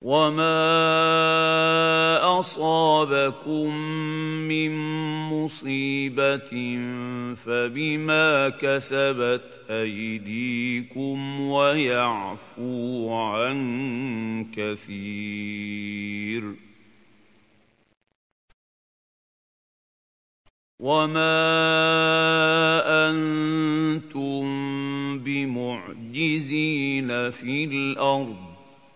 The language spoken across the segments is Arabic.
وَمَا أَصَابَكُم مِّن مُّصِيبَةٍ فَبِمَا كَسَبَتْ أَيْدِيكُمْ وَيَعْفُو عَن كَثِيرٍ. وَمَا أَنتُم بِمُعْجِزِينَ فِي الْأَرْضِ ۖ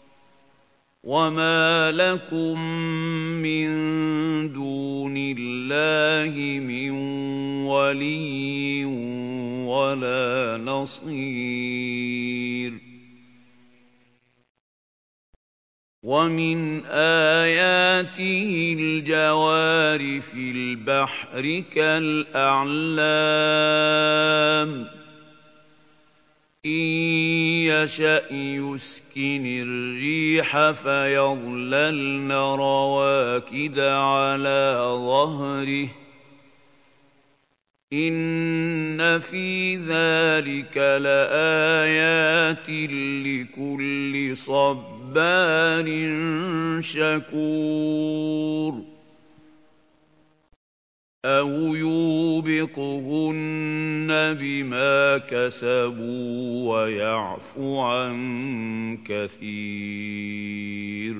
وَمَا لَكُم مِّن دُونِ اللَّهِ مِن وَلِيٍّ وَلَا نَصِيرٍ. وَمِنْ آيَاتِهِ الْجَوَارِ فِي الْبَحْرِ كَالْأَعْلَامِ إِن يَشَأْ يُسْكِنِ الرِّيحَ فَيَظْلَلْنَ رَوَاكِدَ عَلَىٰ ظَهْرِهِ ۚ إِنَّ فِي ذَٰلِكَ لَآيَاتٍ لِّكُلِّ صَبَّارٍ شَكُورٍ. أَوْ يُوبِقْهُنَّ بِمَا كَسَبُوا وَيَعْفُ عَن كَثِيرٍ.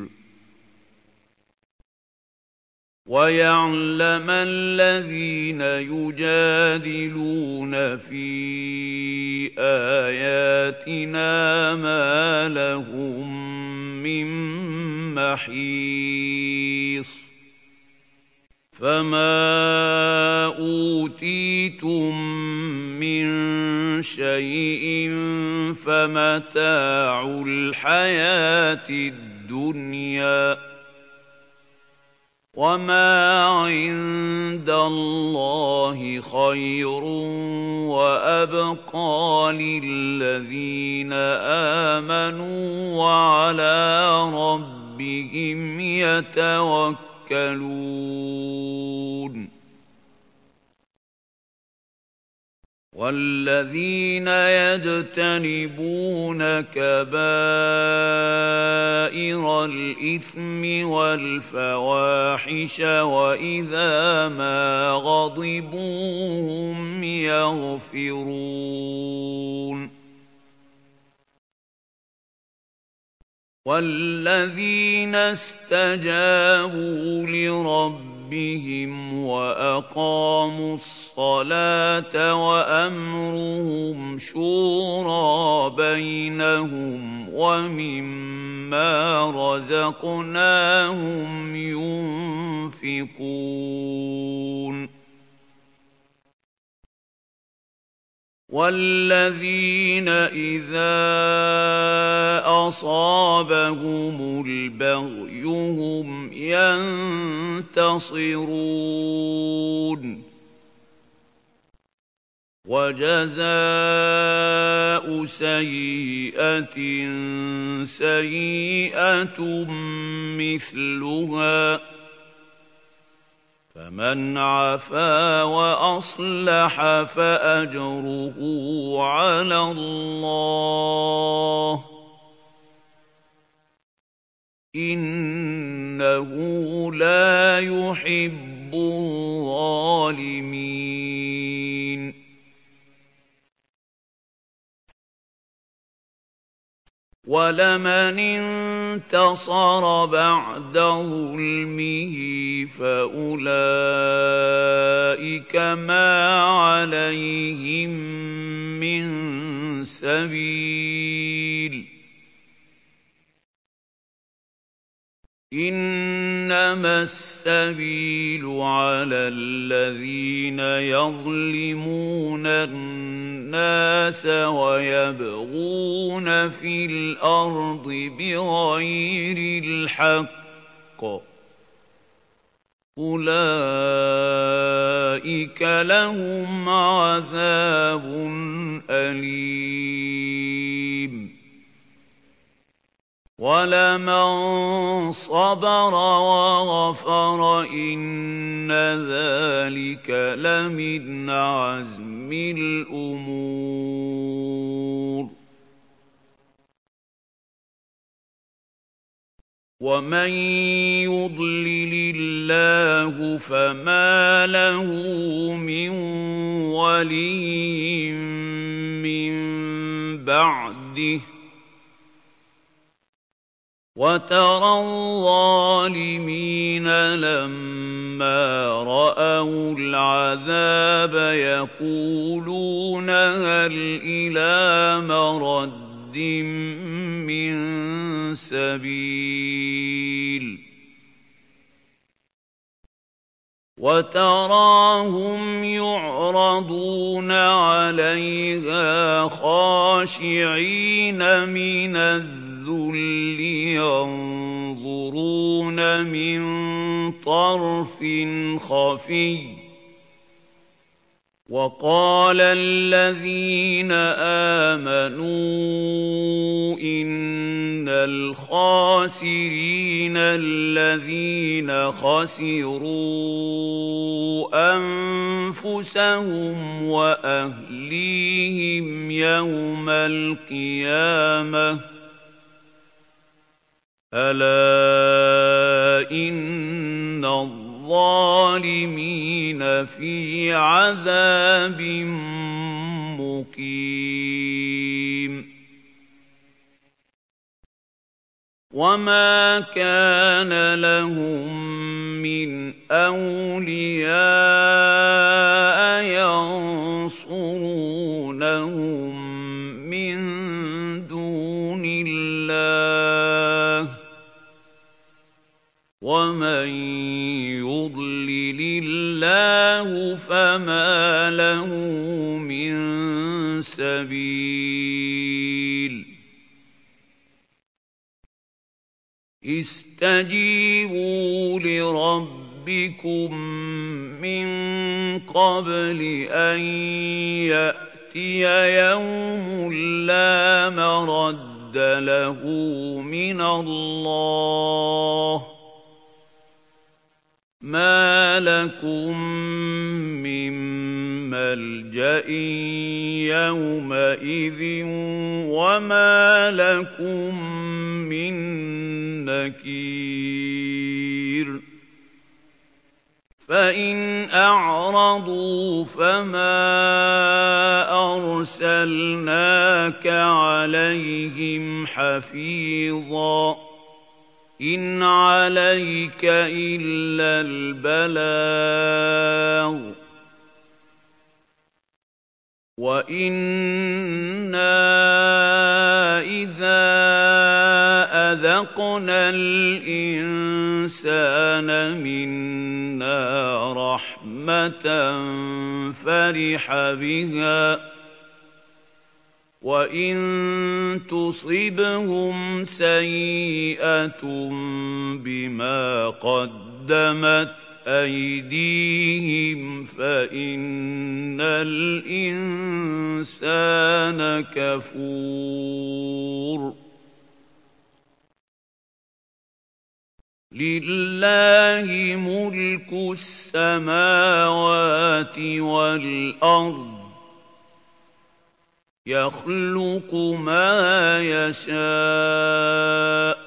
وَيَعْلَمَ الَّذِينَ يُجَادِلُونَ فِي آيَاتِنَا مَا لَهُم مِّن مَّحِيصٍ. فَمَا أُوتِيتُم مِّن شَيْءٍ فَمَتَاعُ الْحَيَاةِ الدُّنْيَا ۖ وَمَا عِندَ اللَّهِ خَيْرٌ وَأَبْقَىٰ لِلَّذِينَ آمَنُوا وَعَلَىٰ رَبِّهِمْ يَتَوَكَّلُونَ. وَالَّذِينَ يَجْتَنِبُونَ كَبَائِرَ الْإِثْمِ وَالْفَوَاحِشَ وَإِذَا مَا غَضِبُوا هُمْ يَغْفِرُونَ. وَالَّذِينَ اسْتَجَابُوا لِرَبِّهِمْ وَأَقَامُوا الصَّلَاةَ وَأَمْرُهُمْ شُورَىٰ بَيْنَهُمْ وَمِمَّا رَزَقْنَاهُمْ يُنفِقُونَ. وَالَّذِينَ إِذَا أَصَابَهُمُ الْبَغْيُ هُمْ يَنتَصِرُونَ. وَجَزَاءُ سَيِّئَةٍ سَيِّئَةٌ مِّثْلُهَا ۖ فَمَنْ عَفَا وَأَصْلَحَ فَأَجْرُهُ عَلَى اللَّهِ ۚ إِنَّهُ لَا يُحِبُّ الظَّالِمِينَ. وَلَمَنِ انتَصَرَ بَعْدَ ظُلْمِهِ فَأُولَٰئِكَ مَا عَلَيْهِم مِّن سَبِيلٍ. إِنَّمَا السَّبِيلُ عَلَى الَّذِينَ يَظْلِمُونَ النَّاسَ وَيَبْغُونَ فِي الْأَرْضِ بِغَيْرِ الْحَقِّ ۚ أُولَٰئِكَ لَهُمْ عَذَابٌ أَلِيمٌ. وَلَمَن صَبَرَ وَغَفَرَ إِنَّ ذَٰلِكَ لَمِنْ عَزْمِ الْأُمُورِ. وَمَن يُضْلِلِ اللَّهُ فَمَا لَهُ مِن وَلِيٍّ مِّن بَعْدِهِ ۗ وَتَرَى الظَّالِمِينَ لَمَّا رَأَوُا الْعَذَابَ يَقُولُونَ هَلْ إِلَىٰ مَرَدٍّ مِّن سَبِيلٍ وَتَرَاهُمْ يُعْرَضُونَ عَلَيْهَا خَاشِعِينَ مِنَ الذُّلِّ يَنظُرُونَ مِن طَرْفٍ خَفِيٍّ ۗ وَقَالَ الَّذِينَ آمَنُوا إِنَّ الْخَاسِرِينَ الَّذِينَ خَسِرُوا أَنفُسَهُمْ وَأَهْلِيهِمْ يَوْمَ الْقِيَامَةِ ۗ أَلَا إِنَّ الظَّالِمِينَ فِي عَذَابٍ مُّقِيمٍ وَمَا كَانَ لَهُم مِّنْ أَوْلِيَاءَ يَنصُرُونَهُم مِّن دُونِ اللَّهِ ۗ وَمَن يُضْلِلِ اللَّهُ فَمَا لَهُ مِن سَبِيلٍ اسْتَجِيبُوا لِرَبِّكُم مِّن قَبْلِ أَن يَأْتِيَ يَوْمٌ لَّا مَرَدَّ لَهُ مِنَ اللَّهِ ۚ مَا لَكُم مِّن مَّلْجَإٍ يَوْمَئِذٍ وَمَا لَكُم مِّن نَّكِيرٍ فَإِنْ أَعْرَضُوا فَمَا أَرْسَلْنَاكَ عَلَيْهِمْ حَفِيظًا ۖ إِنْ عَلَيْكَ إِلَّا الْبَلَاغُ ۗ وَإِنَّا إِذَا أَذَقْنَا الْإِنسَانَ مِنَّا رَحْمَةً فَرِحَ بِهَا ۖ وَإِن تُصِبْهُمْ سَيِّئَةٌ بِمَا قَدَّمَتْ أَيْدِيهِمْ فَإِنَّ الْإِنسَانَ كَفُورٌ لِلَّهِ مُلْكُ السَّمَاوَاتِ وَالْأَرْضِ ۚ يَخْلُقُ مَا يَشَاءُ ۚ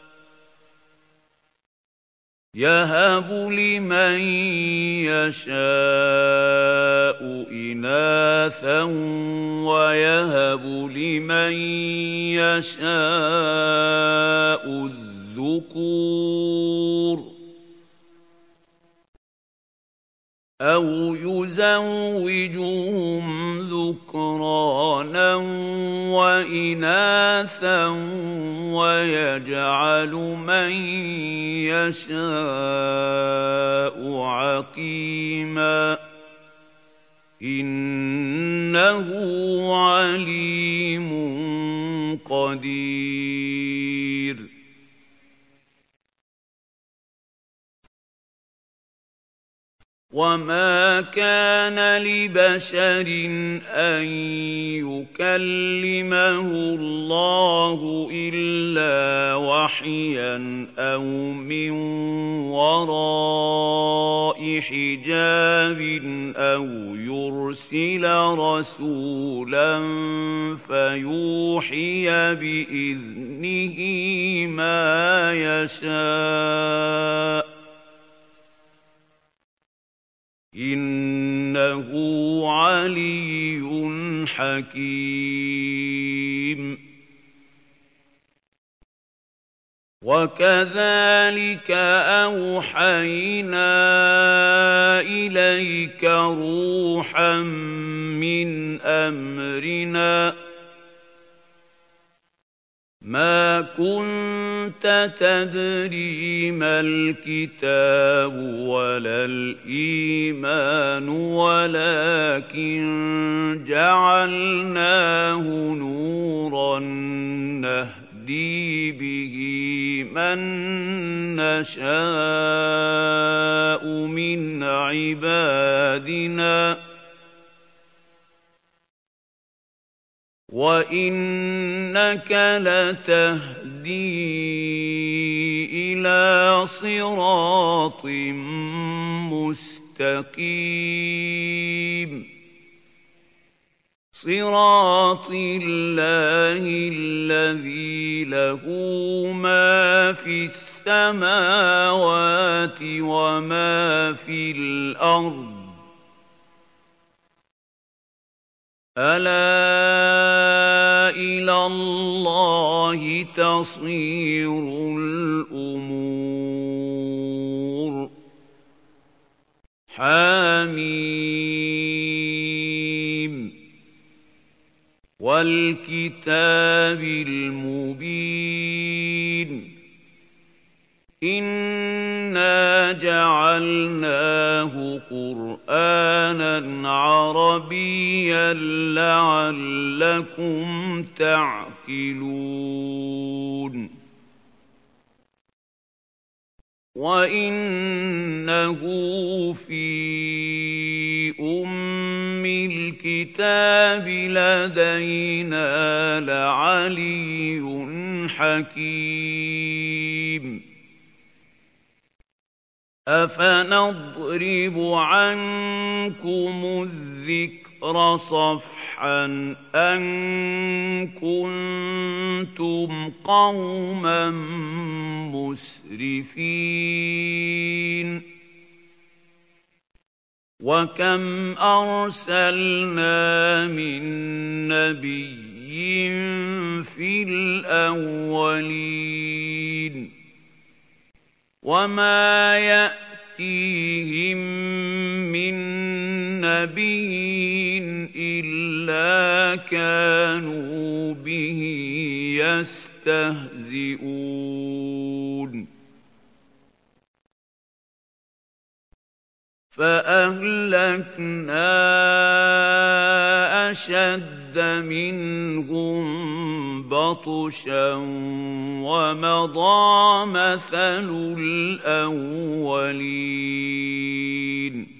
يَهَبُ لِمَن يَشَاءُ إِنَاثًا وَيَهَبُ لِمَن يَشَاءُ الذُّكُورَ أَوْ يُزَوِّجُهُمْ ذُكْرَانًا وَإِنَاثًا وَيَجْعَلُ مَن يَشَاءُ عَقِيمًا ۚ إِنَّهُ عَلِيمٌ قَدِيرٌ وَمَا كَانَ لِبَشَرٍ أَن يُكَلِّمَهُ اللَّهُ إِلَّا وَحْيًا أَوْ مِن وَرَاءِ حِجَابٍ أَوْ يُرْسِلَ رَسُولًا فَيُوحِيَ بِإِذْنِهِ مَا يَشَاءُ ۚ إِنَّهُ عَلِيٌّ حَكِيمٌ. وَكَذَٰلِكَ أَوْحَيْنَا إِلَيْكَ رُوحًا مِّنْ أَمْرِنَا ۚ مَا كُنتَ تَدْرِي مَا الْكِتَابُ وَلَا الْإِيمَانُ وَلَٰكِن جَعَلْنَاهُ نُورًا نَّهْدِي بِهِ مَن نَّشَاءُ مِنْ عِبَادِنَا ۚ وَإِنَّكَ لَتَهْدِي إِلَىٰ صِرَاطٍ مُّسْتَقِيمٍ، صِرَاطِ اللَّهِ الَّذِي لَهُ مَا فِي السَّمَاوَاتِ وَمَا فِي الْأَرْضِ ۗ أَلَا إِلَى اللَّهِ تَصِيرُ الْأُمُورُ. حم وَالْكِتَابِ الْمُبِينِ إِنَّا جَعَلْنَاهُ قُرْآنًا عَرَبِيًّا لَّعَلَّكُمْ تَعْقِلُونَ وَإِنَّهُ فِي أُمِّ الْكِتَابِ لَدَيْنَا لَعَلِيٌّ حَكِيمٌ أَفَنَضْرِبُ عَنكُمُ الذِّكْرَ صَفْحًا أَن كُنتُمْ قَوْمًا مُّسْرِفِينَ وَكَمْ أَرْسَلْنَا مِن نَّبِيٍّ فِي الْأَوَّلِينَ وَمَا يَأْتِيهِم مِّن نَّبِيٍّ إِلَّا كَانُوا بِهِ يَسْتَهْزِئُونَ فَأَهْلَكْنَا أَشَدَّ مِنْهُم بَطْشًا وَمَضَىٰ مَثَلُ الْأَوَّلِينَ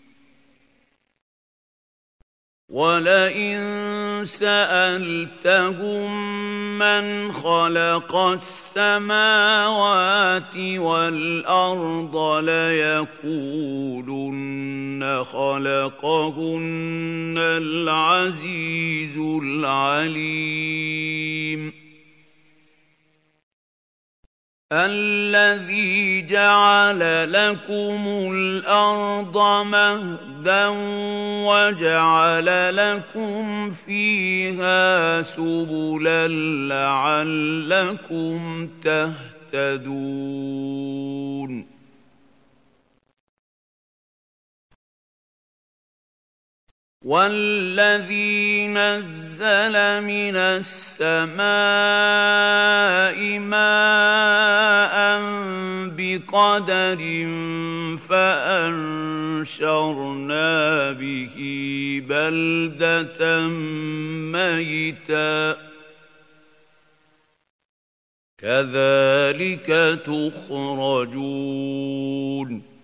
وَلَئِن سَأَلْتَهُم مَّنْ خَلَقَ السَّمَاوَاتِ وَالْأَرْضَ لَيَقُولُنَّ خَلَقَهُنَّ الْعَزِيزُ الْعَلِيمُ الَّذِي جَعَلَ لَكُمُ الْأَرْضَ مَهْدًا وَجَعَلَ لَكُمْ فِيهَا سُبُلًا لَّعَلَّكُمْ تَهْتَدُونَ وَالَّذِي نَزَّلَ مِنَ السَّمَاءِ مَاءً بِقَدَرٍ فَأَنشَرْنَا بِهِ بَلْدَةً مَّيْتًا ۚ كَذَٰلِكَ تُخْرَجُونَ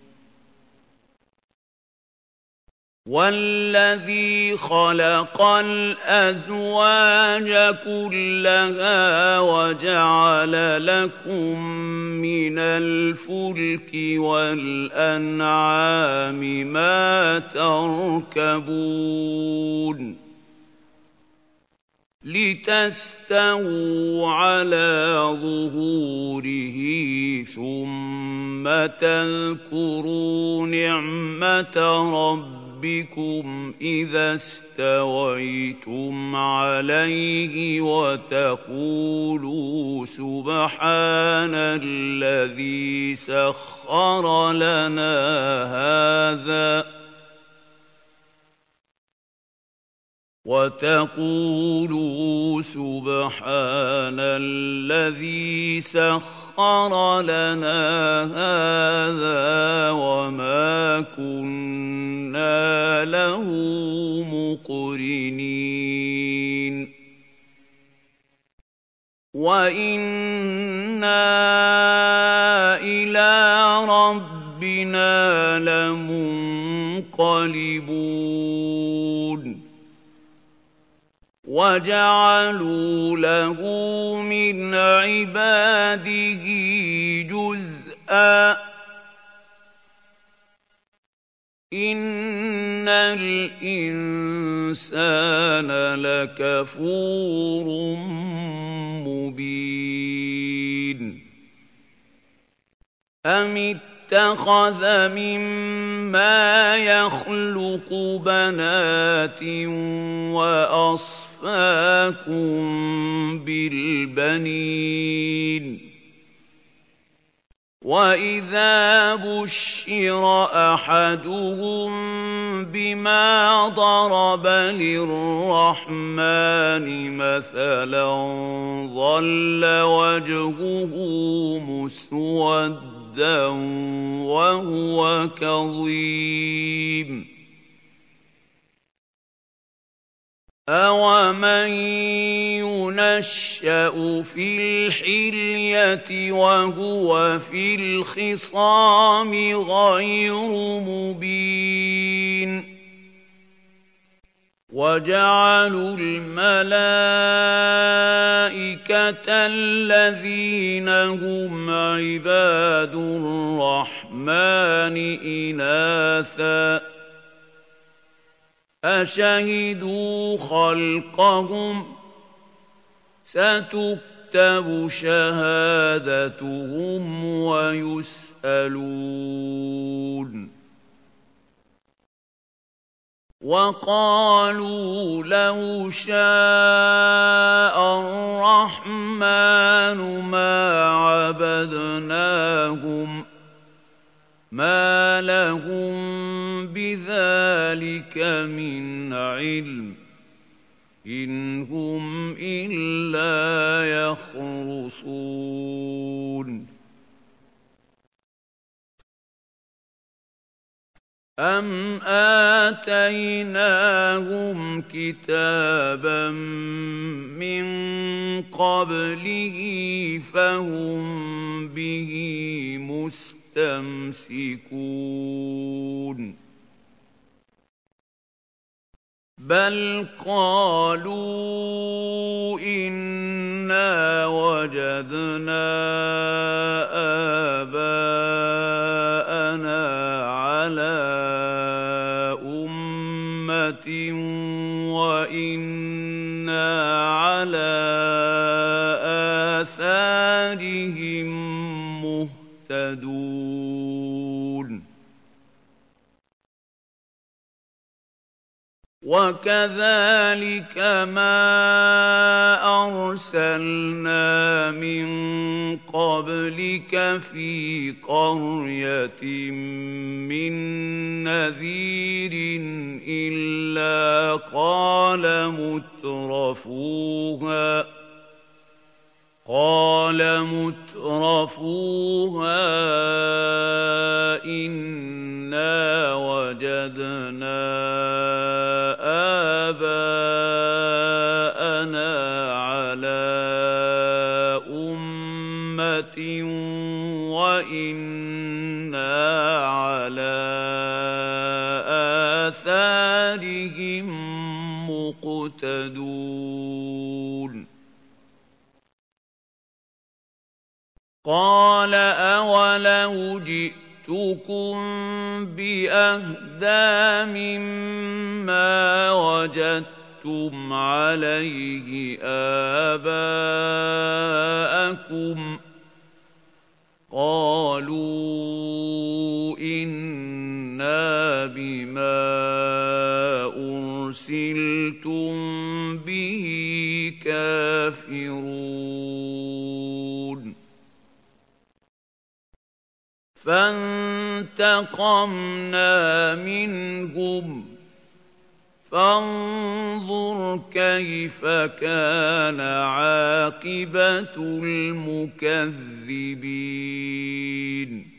وَالَّذِي خَلَقَ الْأَزْوَاجَ كُلَّهَا وَجَعَلَ لَكُم مِّنَ الْفُلْكِ وَالْأَنْعَامِ مَا تَرْكَبُونَ لِتَسْتَوُوا عَلَىٰ ظُهُورِهِ ثُمَّ تَذْكُرُوا نِعْمَةَ رَبِّكُمْ إِذَا اسْتَوَيْتُمْ عَلَيْهِ وَتَقُولُوا سُبْحَانَ الَّذِي سَخَّرَ لَنَا هَٰذَا وَمَا كُنَّا لَهُ مُقْرِنِينَ وَإِنَّا إِلَىٰ رَبِّنَا لَمُنقَلِبُونَ وَجَعَلُوا لَهُ مِنْ عِبَادِهِ جُزْءًا ۚ إِنَّ الْإِنسَانَ لَكَفُورٌ مُّبِينٌ أَمِ اتَّخَذَ مِمَّا يَخْلُقُ بَنَاتٍ وَأَصْفَاكُم بِالْبَنِينَ وَإِذَا بُشِّرَ أَحَدُهُم بِمَا ضَرَبَ لِلرَّحْمَٰنِ مَثَلًا ظَلَّ وَجْهُهُ مُسْوَدًّا وَهُوَ كَظِيمٌ أَوَمَن يُنَشَّأُ فِي الْحِلْيَةِ وَهُوَ فِي الْخِصَامِ غَيْرُ مُبِينٍ وَجَعَلُوا الْمَلَائِكَةَ الَّذِينَ هُمْ عِبَادُ الرَّحْمَٰنِ إِنَاثًا أَشَهِدُوا خَلْقَهُمْ ۚ سَتُكْتَبُ شَهَادَتُهُمْ وَيُسْأَلُونَ وَقَالُوا لَوْ شَاءَ الرَّحْمَٰنُ مَا عَبَدْنَاهُم ۗ مَّا لَهُم بِذَٰلِكَ مِنْ عِلْمٍ ۖ إِنْ هُمْ إِلَّا يَخْرُصُونَ أَمْ آتَيْنَاهُمْ كِتَابًا مِّن قَبْلِهِ فَهُم بِهِ مُسْتَمْسِكُونَ بَلْ قَالُوا إِنَّا وَجَدْنَا آبَاءَنَا عَلَىٰ أُمَّةٍ وَإِنَّا عَلَىٰ آثَارِهِم مُّهْتَدُونَ وَكَذَٰلِكَ مَا أَرْسَلْنَا مِن قَبْلِكَ فِي قَرْيَةٍ مِّن نَّذِيرٍ إِلَّا قَالَ مُتْرَفُوهَا إِنَّا وَجَدْنَا آبَاءَنَا عَلَىٰ أُمَّةٍ وَإِنَّا عَلَىٰ آثَارِهِم مُّقْتَدُونَ قَالَ أَوَلَوْ جِئْتُكُم بِأَهْدَىٰ مِمَّا وَجَدتُّمْ وَأَلْفَيْتُمْ عَلَيْهِ آبَاءَكُمْ ۖ قَالُوا إِنَّا بِمَا أُرْسِلْتُم بِهِ كَافِرُونَ فَانتَقَمْنَا مِنْهُمْ فَانظُرْ كَيْفَ كَانَ عَاقِبَةُ الْمُكَذِّبِينَ